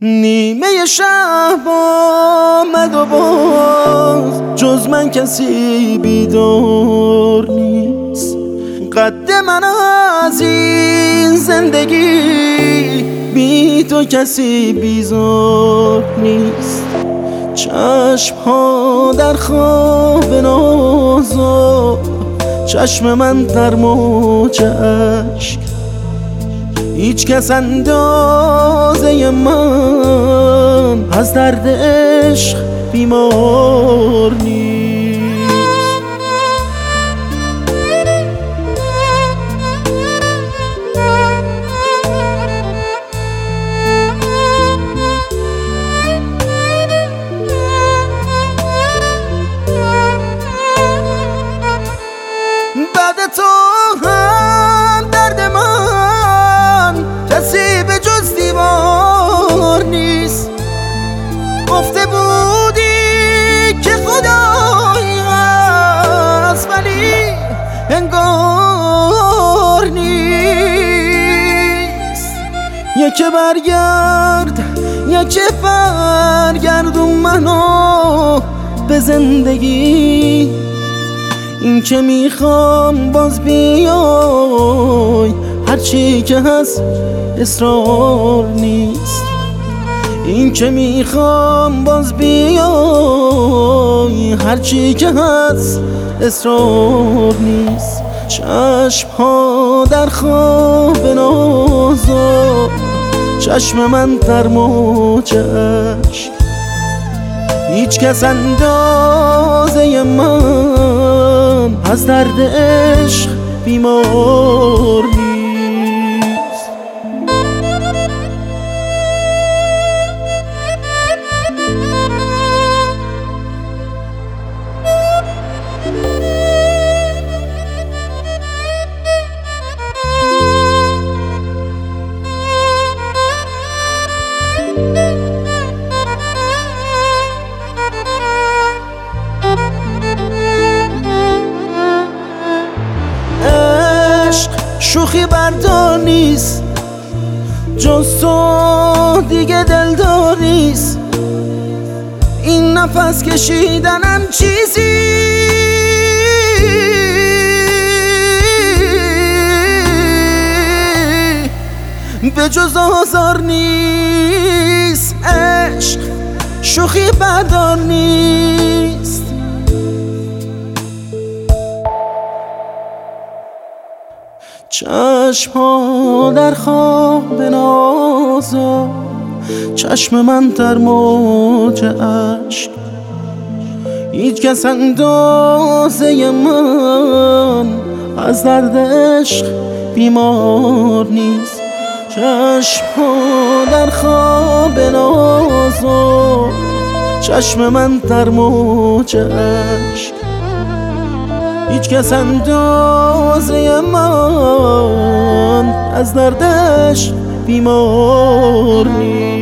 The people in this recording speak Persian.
نیمه شب آمد و باز جز من کسی بیدار نیست. قد من از این زندگی بی تو کسی بیزار نیست. چشم ها در خواب نازا، چشم من در موج اشک. هیچ کس اندازه من از درد عشق بیمار نیست. بعد تو هم درد من کسی به جز دیوار نیست. گفته بودی که خدایی هست ولی انگار نیست. یکی برگرد یکی برگردون منو به زندگی. این که میخوام باز بیای، هرچی که هست اصرار نیست. این که میخوام باز بیای، هرچی که هست اصرار نیست. چشم ها در خواب نازا، چشم من در موج اشک. هیچ کس اندازه من از درد عشق بیمار نیست. شوخی بردار نیست، جز تو دیگه دلدار نیست. این نفس کشیدنم چیزی به جز آزار نیست. عشق شوخی بردار نیست. چشم ها در خواب نازا، چشم من در موج اشک. هیچ کس اندازه من از درد عشق بیمار نیست. چشم ها در خواب نازا، چشم من در موج اشک. هیچ کس اندازه من از دردش بیمار نیست.